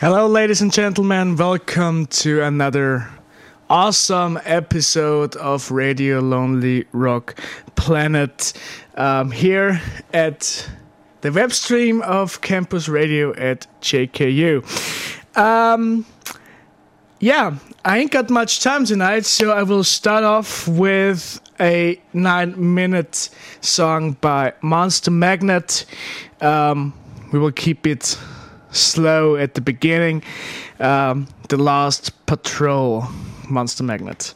Hello, ladies and gentlemen. Welcome to another awesome episode of Radio Lonely Rock Planet here at the web stream of Campus Radio at JKU. I ain't got much time tonight, so I will start off with a 9-minute song by Monster Magnet. We will keep it slow at the beginning. The Last Patrol, Monster Magnet.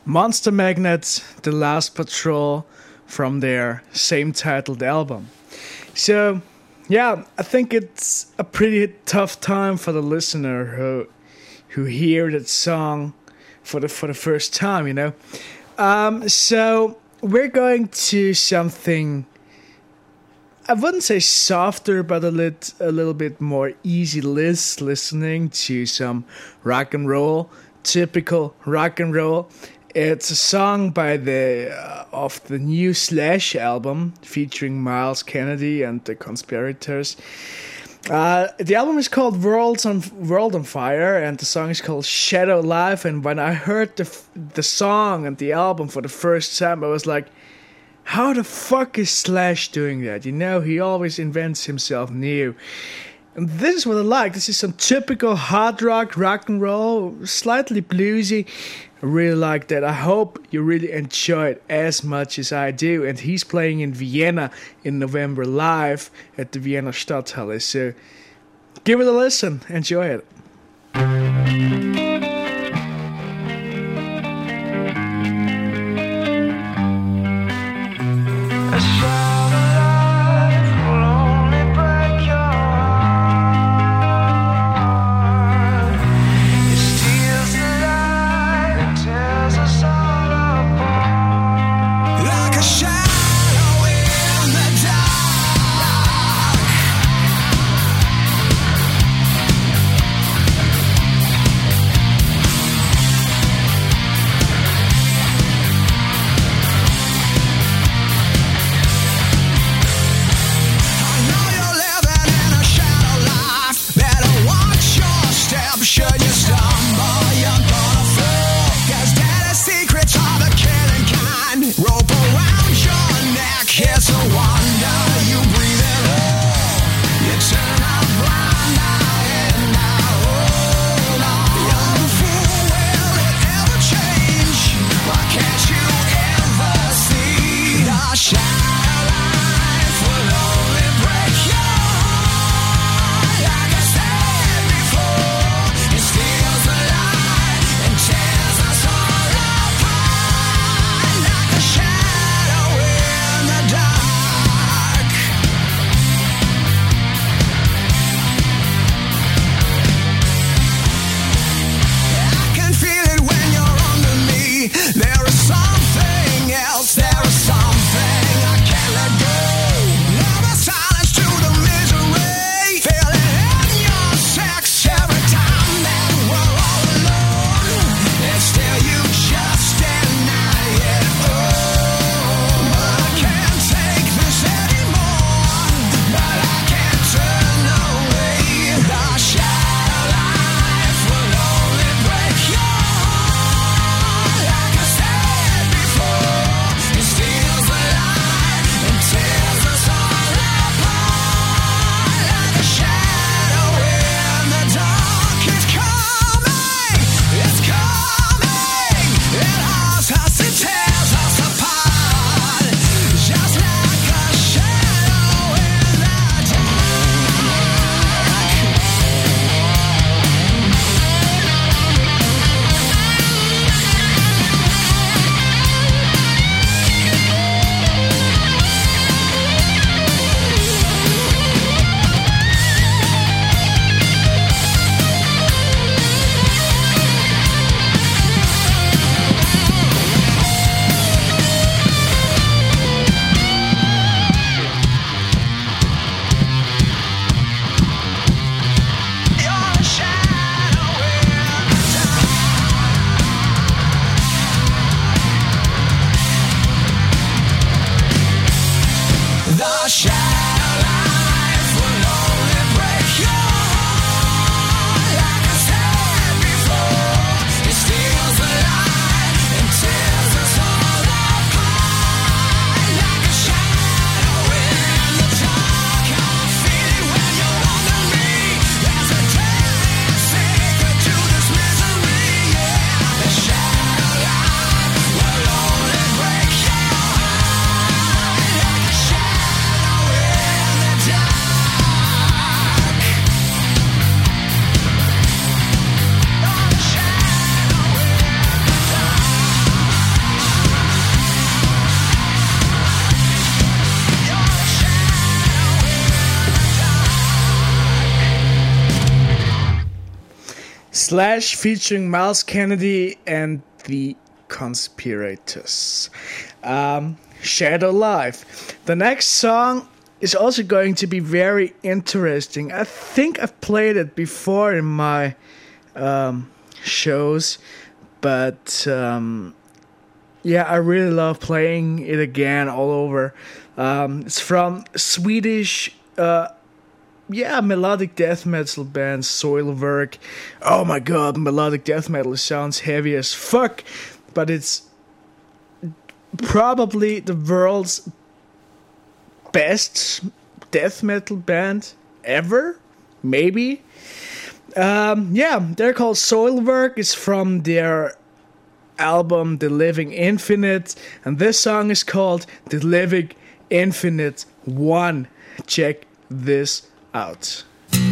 Monster Magnet, The Last Patrol, from their same titled album. So, yeah, I think it's a pretty tough time for the listener who hear that song for the first time, you know. So we're going to something, I wouldn't say softer, but a little bit more easy listening to some rock and roll, typical rock and roll. It's a song by of the new Slash album featuring Miles Kennedy and the Conspirators. The album is called World on Fire, and the song is called Shadow Life. And when I heard the song and the album for the first time, I was like, how the fuck is Slash doing that? You know, he always invents himself new. And this is what I like. This is some typical hard rock and roll, slightly bluesy. I really like that. I hope you really enjoy it as much as I do. And he's playing in Vienna in November live at the Vienna Stadthalle. So give it a listen. Enjoy it. Slash featuring Miles Kennedy and the Conspirators. Shadow Life. The next song is also going to be very interesting. I think I've played it before in my shows, but yeah, I really love playing it again all over. It's from Swedish melodic death metal band Soilwork. Oh my god, melodic death metal sounds heavy as fuck, but it's probably the world's best death metal band ever, maybe. They're called Soilwork. It's from their album The Living Infinite, and this song is called The Living Infinite 1. Check this out.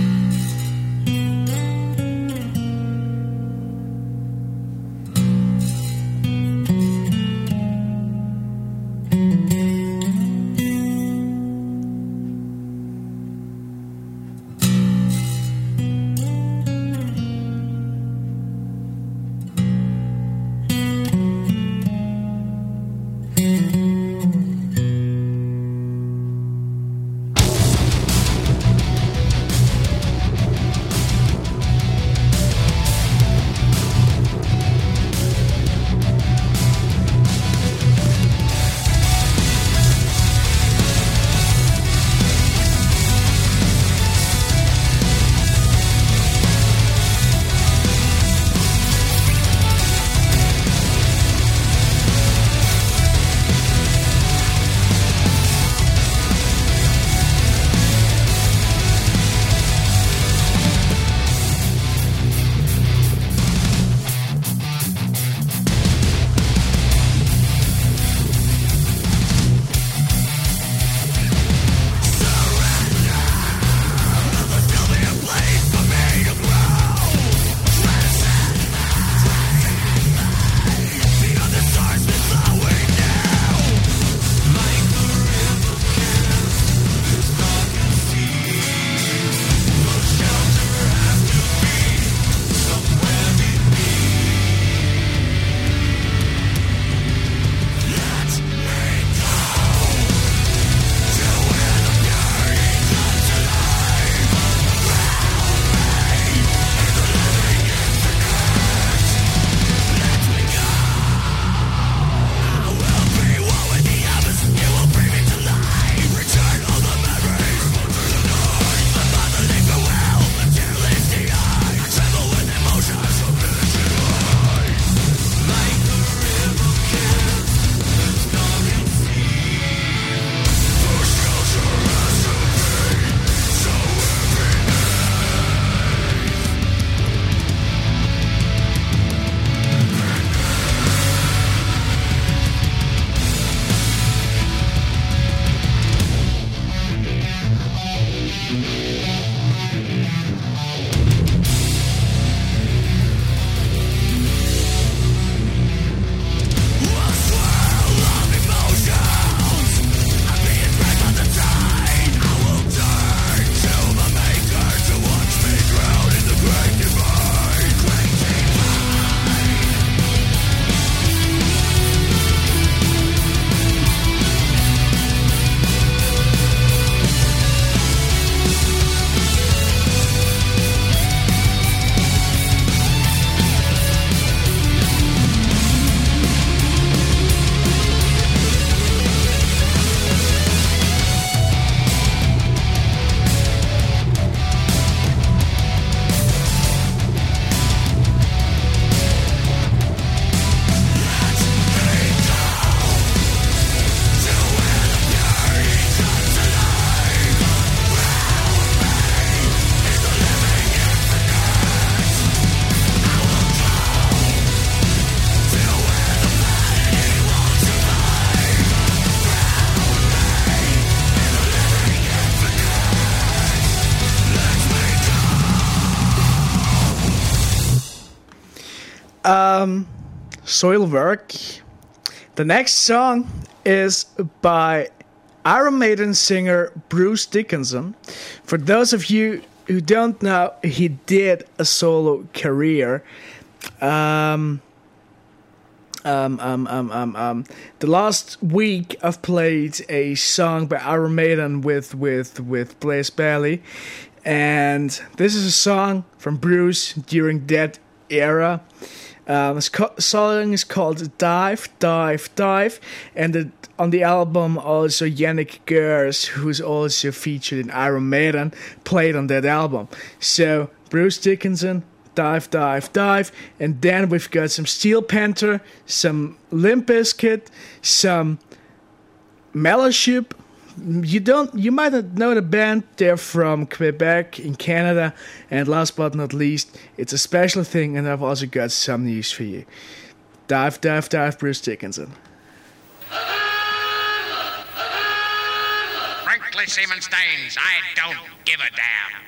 Soilwork. The next song is by Iron Maiden singer Bruce Dickinson. For those of you who don't know, he did a solo career. The last week I've played a song by Iron Maiden with Blaze Bayley, and this is a song from Bruce during that era. The song is called Dive, Dive, Dive, and on the album also Yannick Gers, who's also featured in Iron Maiden, played on that album. So Bruce Dickinson, Dive, Dive, Dive, and then we've got some Steel Panther, some Limp Bizkit, some Mellowship. You might not know the band. They're from Quebec in Canada, and last but not least, it's a special thing, and I've also got some news for you. Dive, Dive, Dive, Bruce Dickinson. Frankly, Seaman Staines, I don't give a damn.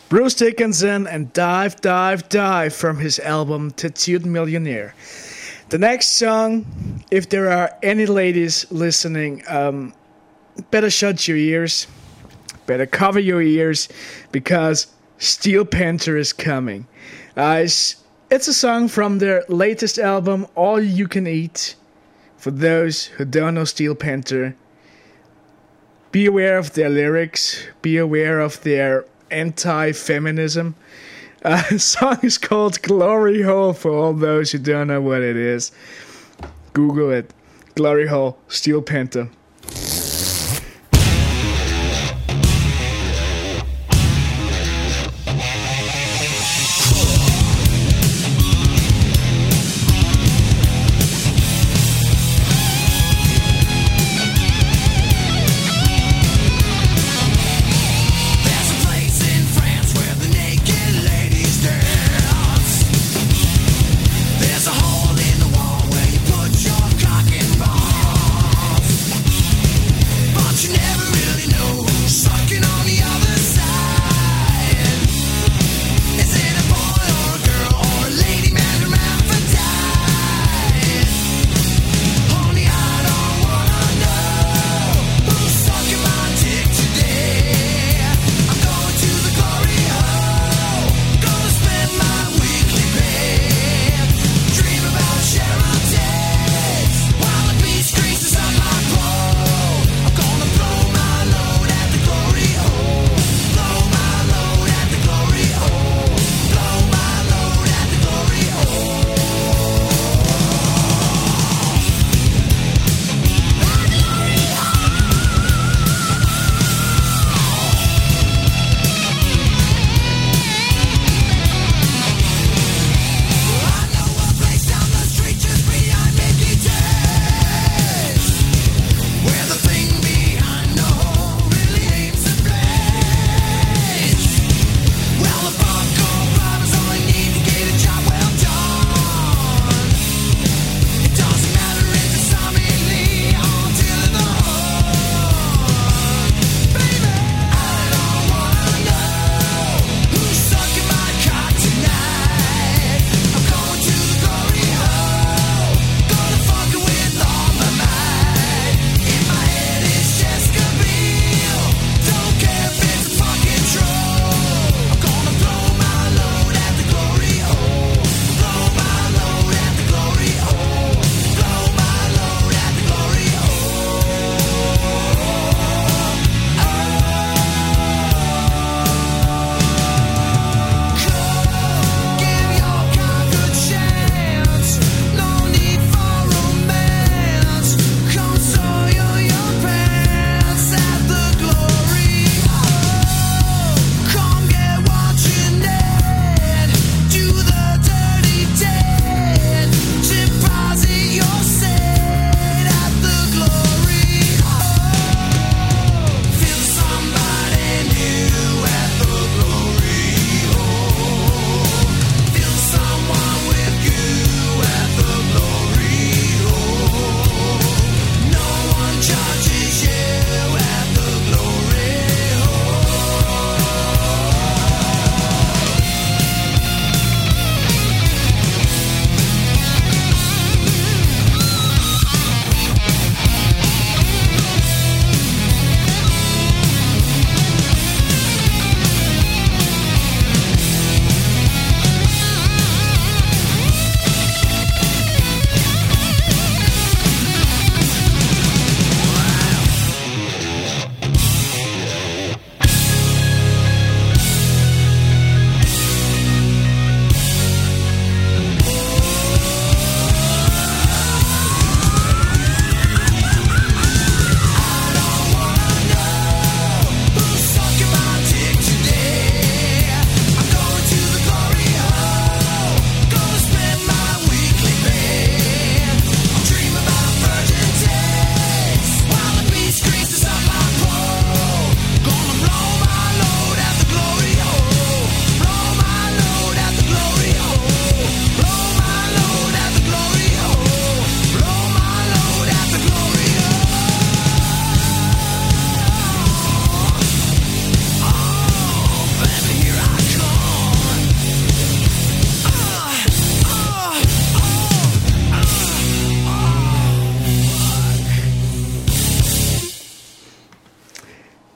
Bruce Dickinson and Dive, Dive, Dive from his album Tattooed Millionaire. The next song, if there are any ladies listening, better shut your ears, better cover your ears, because Steel Panther is coming. It's a song from their latest album, All You Can Eat. For those who don't know Steel Panther, be aware of their lyrics, be aware of their anti-feminism. The song is called Glory Hole, for all those who don't know what it is. Google it. Glory Hole, Steel Panther. There's a hole in the wall where you put your cock and balls.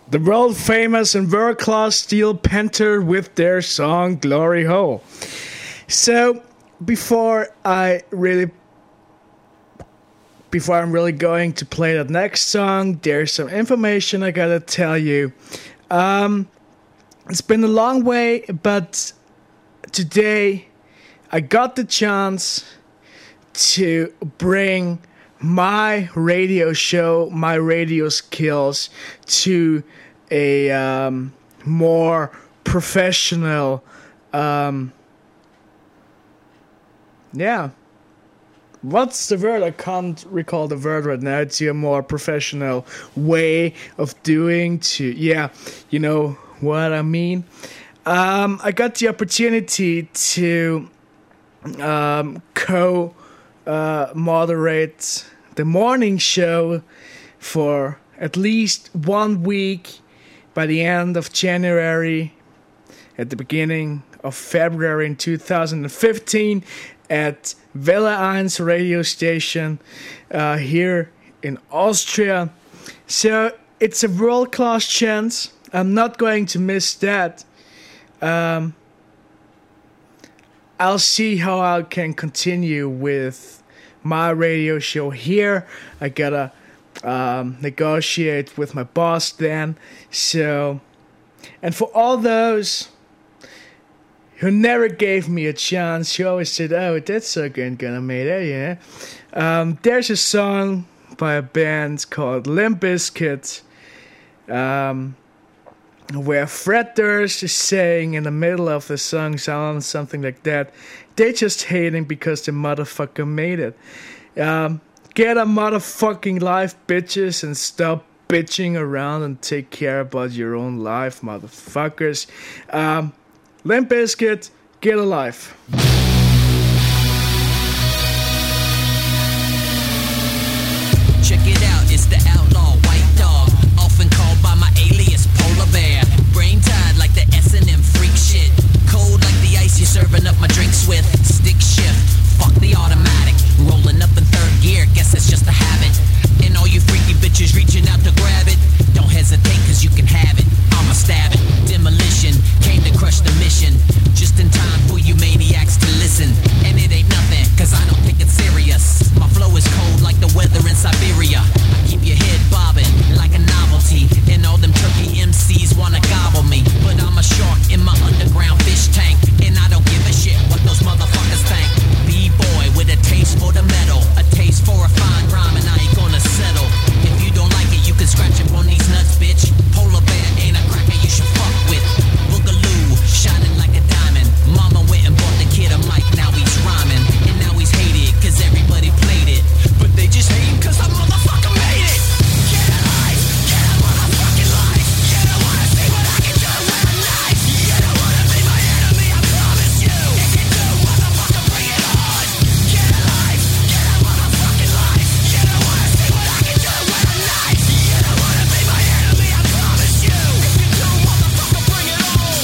the world famous and world class Steel Panther with their song Glory Hole. So before I'm really going to play that next song, there's some information I gotta tell you. It's been a long way, but today I got the chance to bring my radio show, my radio skills to a more professional, what's the word? I can't recall the word right now. It's a more professional way of doing you know what I mean. I got the opportunity to moderate the morning show for at least 1 week by the end of January, at the beginning of February in 2015 at Welle 1 radio station here in Austria. So it's a world-class chance. I'm not going to miss that. I'll see how I can continue with my radio show here. I gotta negotiate with my boss then. So, and for all those who never gave me a chance, who always said, "Oh, that song ain't gonna make it," there's a song by a band called Limp Bizkit, where Fred Durst is saying in the middle of the song something like that, they just hating because the motherfucker made it. Get a motherfucking life, bitches, and stop bitching around and take care about your own life, motherfuckers. Limp Bizkit, get a life. Check it out, it's the outlaw white dog, often called by my alias Polar Bear. Brain tied like the S&M freak shit, cold like the ice you're serving up my drinks with. Stick shift, fuck the automatic, rolling up in third gear, guess that's just a habit. And all you freaky bitches reaching out to grab it, don't hesitate cause you can have it, I'ma stab it. Demolition, came to crush the mission, just in time for you maniacs to listen. And it ain't nothing, cause I don't take it serious. My flow is cold like the weather in Siberia. I keep your head bobbing like a novelty, and all them turkey MCs wanna gobble me. But I'm a shark in my underground fish tank, and I don't give a shit what those motherfuckers think. B-boy with a taste for the metal, a taste for a fine rhyme, and I ain't gonna settle. If you don't like it, you can scratch up on these nuts, bitch. Polar bear ain't a cracker you should fuck with. Boogaloo, shining like a diamond. Mama went and bought the kid a mic, now he's rhyming. And now he's hated, cause everybody played it. But they just hating cause I motherfucker made it. Get a life, get a motherfucking life. You don't wanna see what I can do with a knife. You don't wanna be my enemy, I promise you. If you do, motherfucker, bring it on. Get a life, get a motherfucking life. You don't wanna see what I can do with a knife. You don't wanna be my enemy, I promise you. If you do, motherfucker, bring it on.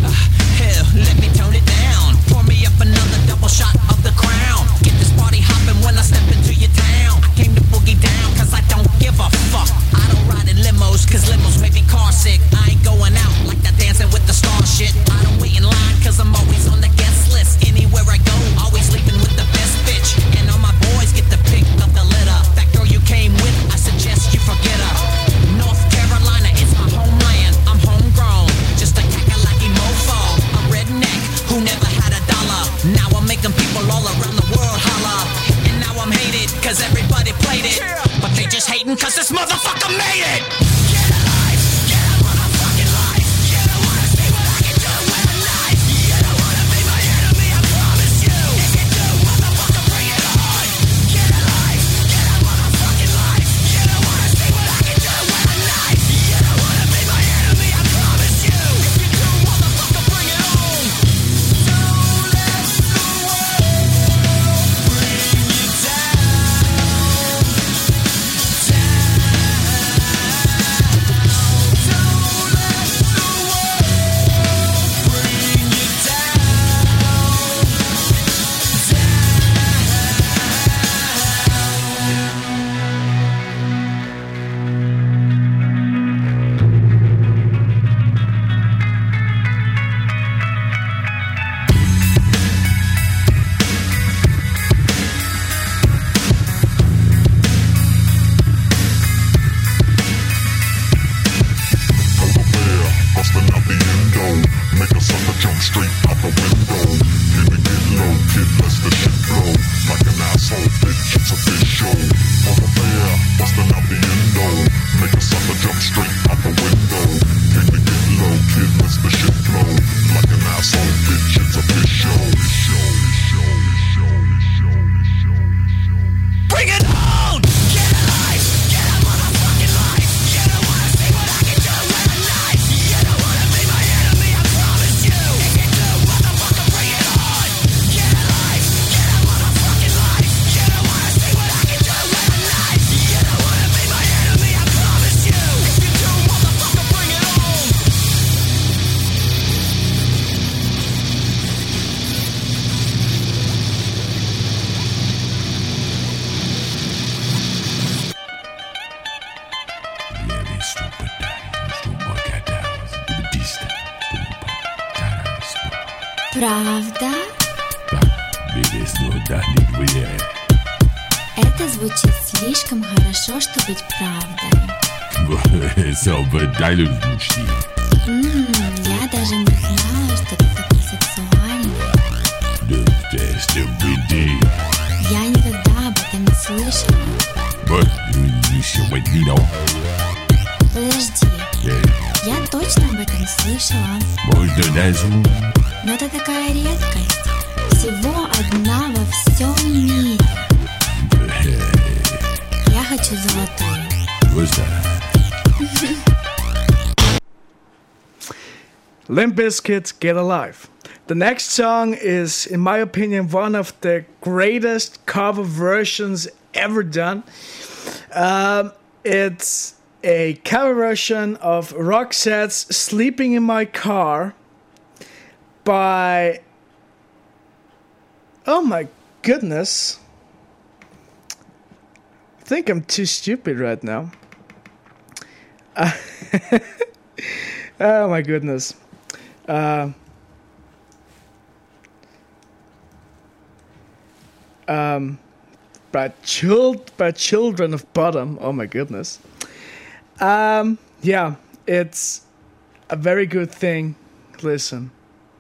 Hell, let me tone it down. Pour me up another double shot of the crown. Get this party hopping when I step into your town. I came to boogie down cause I don't give a fuck. I don't ride in limos cause limos make me car sick. I ain't going out like that dancing with the star shit. I don't wait in line cause I'm always on the guest list. Anywhere I go, always sleeping with the best bitch. And all my boys get the pick of the litter. That girl you came with, I suggest you forget her. North Carolina, it's my homeland. I'm homegrown, just a kakalaki mofo. A redneck who never had a dollar. Now I'm making people all around the world holler. And now I'm hated cause everybody played it. But they just hating cause this motherfucker made it. Get a life, get a motherfucking life. You don't wanna see what I can do with a knife. You don't wanna be my enemy, I promise you. If you do, motherfucker, bring it on. Get a life, get a motherfucking life. You don't wanna see what I can do with a knife. You don't wanna be my enemy, I promise you. If you do, motherfucker, bring it on. Don't let the world bring you down, down. Правда? Да, не Это звучит слишком хорошо, чтобы быть правдой. Sauber-Teilungsmuschi. Я даже не знала, что ты такой сексуальный. Das ist der Я никогда об этом не слышала. Подожди, я точно об этом слышала. Но это такая редкость. Всего одна во всем мире. Я хочу золотую. Limp Bizkit, Get Alive. The next song is, in my opinion, one of the greatest cover versions ever done. It's a cover version of Roxette's Sleeping in My Car by... Oh my goodness. I think I'm too stupid right now. Oh my goodness. By Children of Bottom. Oh my goodness. Yeah, it's a very good thing. Listen.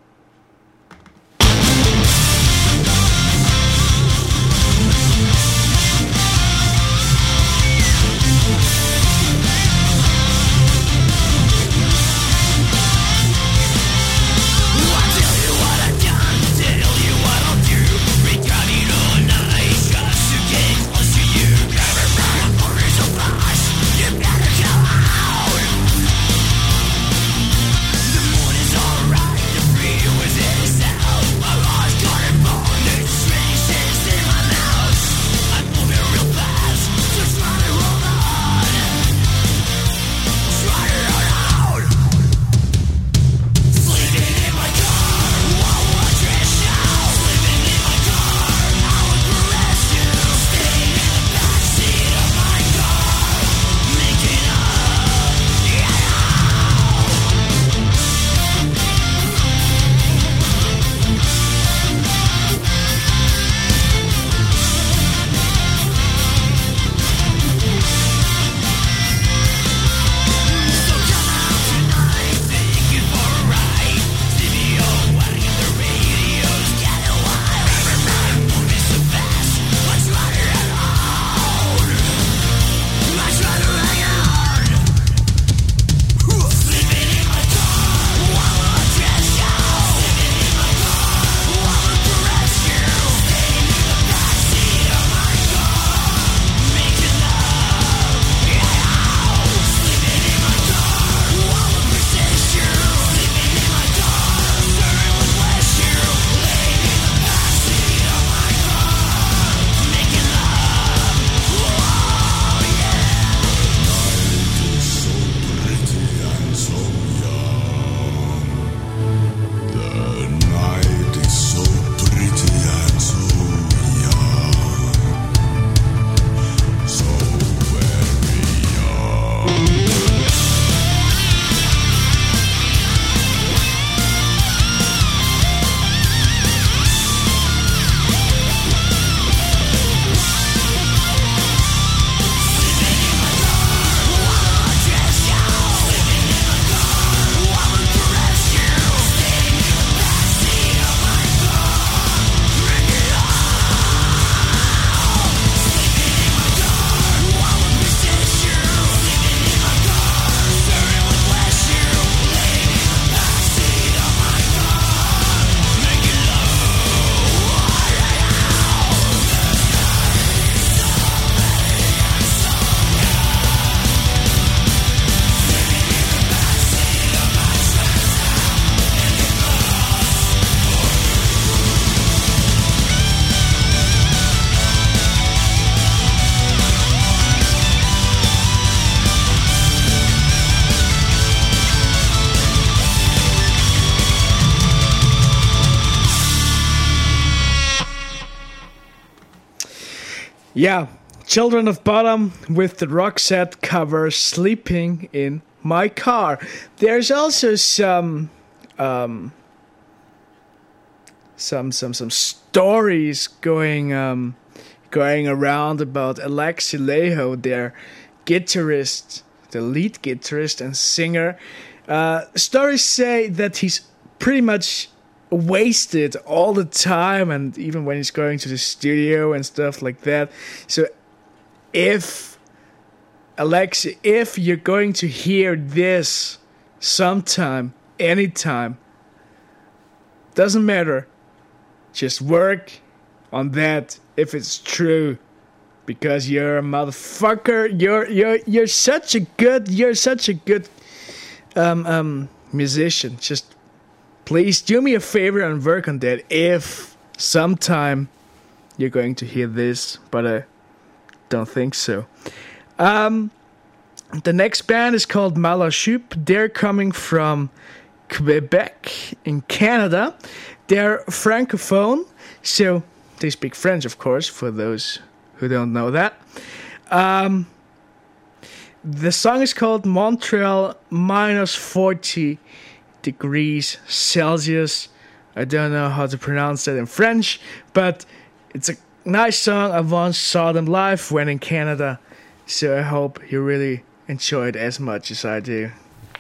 Yeah, Children of Bottom with the Roxette cover Sleeping in My Car. There's also some some stories going around about Alexi Laiho, their guitarist, the lead guitarist and singer. Stories say that he's pretty much wasted all the time, and even when he's going to the studio and stuff like that. So if you're going to hear this sometime, anytime, doesn't matter, just work on that if it's true, because you're a motherfucker. You're such a good musician. Just please do me a favor and work on that if sometime you're going to hear this, but I don't think so. The next band is called Malachoup. They're coming from Quebec in Canada. They're francophone, so they speak French, of course, for those who don't know that. The song is called Montreal minus 40 degrees Celsius. I don't know how to pronounce that in French, but it's a nice song. I once saw them live when in Canada, so I hope you really enjoy it as much as I do.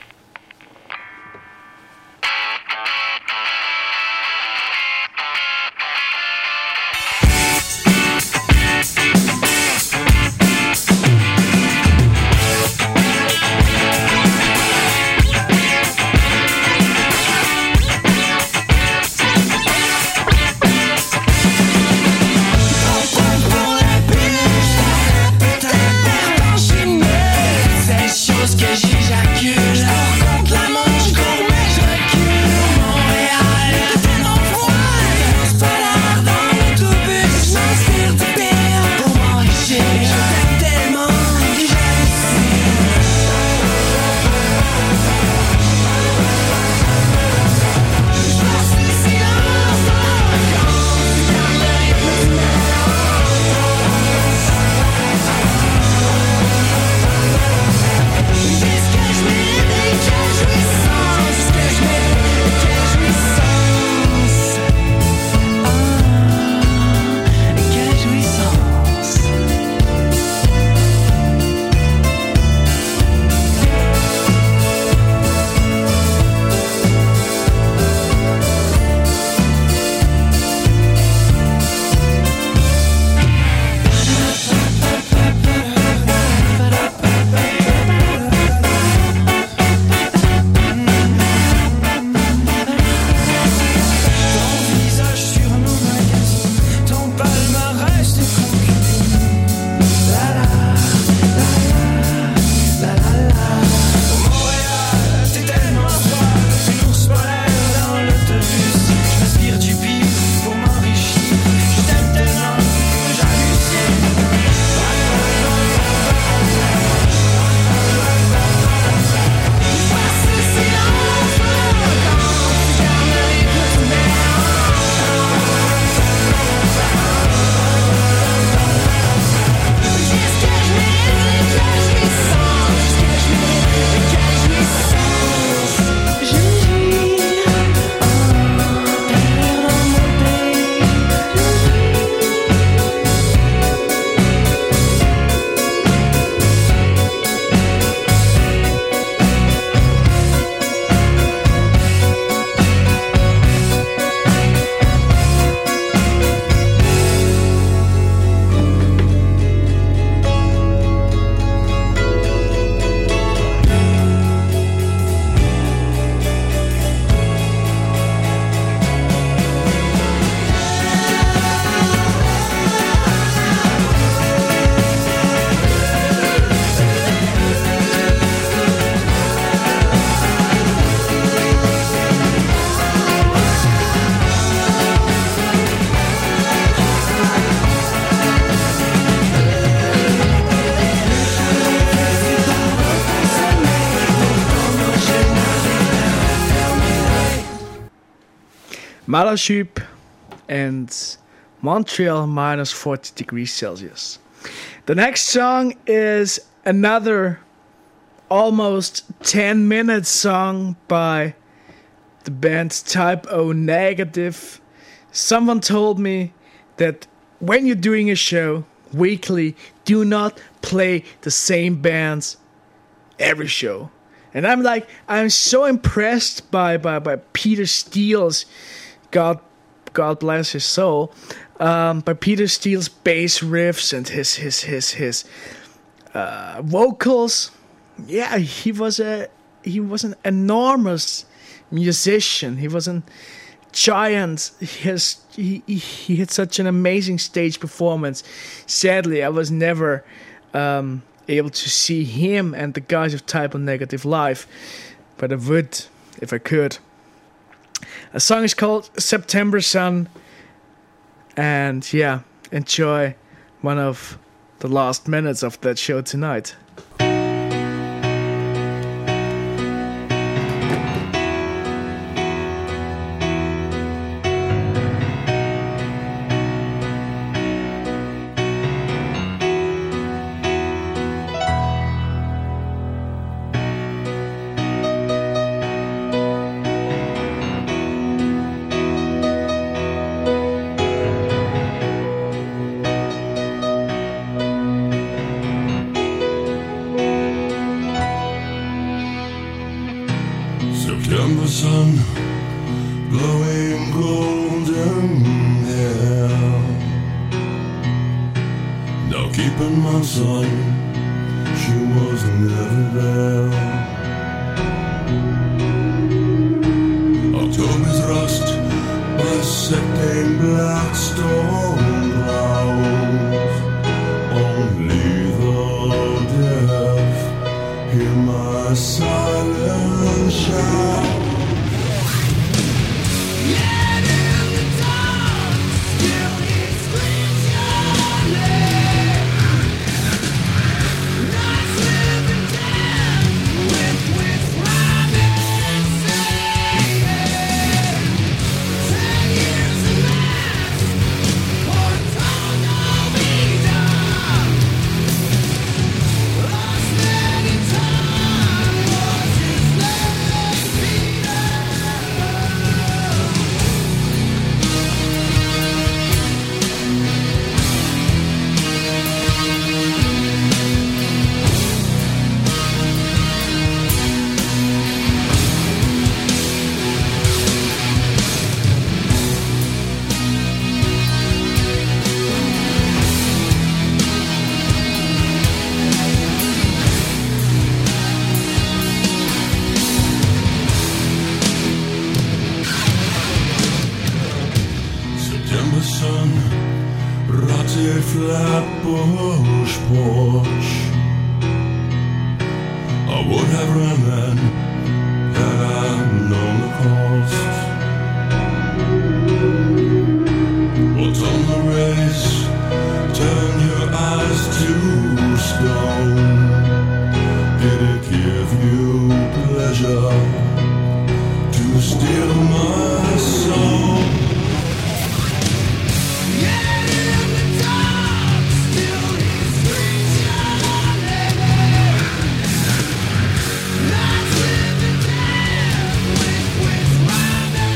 Malachoup and Montreal minus 40 degrees Celsius. The next song is another almost 10-minute song by the band Type O Negative. Someone told me that when you're doing a show weekly, do not play the same bands every show. And I'm so impressed by Peter Steele's, God bless his soul, by Peter Steele's bass riffs and his vocals. Yeah, he was an enormous musician. He was a giant. He had such an amazing stage performance. Sadly, I was never able to see him and the guys of Type O Negative live, but I would if I could. A song is called September Sun, and yeah, enjoy one of the last minutes of that show tonight. September sun, blowing golden hair. Now keeping my son, she was never there. October's rust, bisecting black storm clouds. Only the deaf hear my silent shout. Sun, rotted Flatbush porch. I would have run then had I known the cost. What's on the race? Turn your eyes to stone. Did it give you pleasure to steal my soul? Let's live in death with which rhyme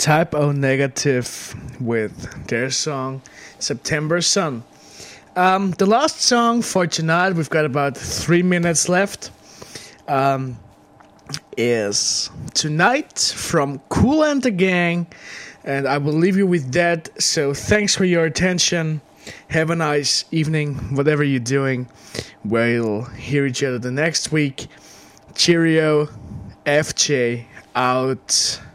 Type O Negative with their song September Sun. The last song for tonight, we've got about 3 minutes left, is Tonight from Kool and the Gang, and I will leave you with that. So thanks for your attention. Have a nice evening, whatever you're doing. We'll hear each other the next week. Cheerio. FJ out.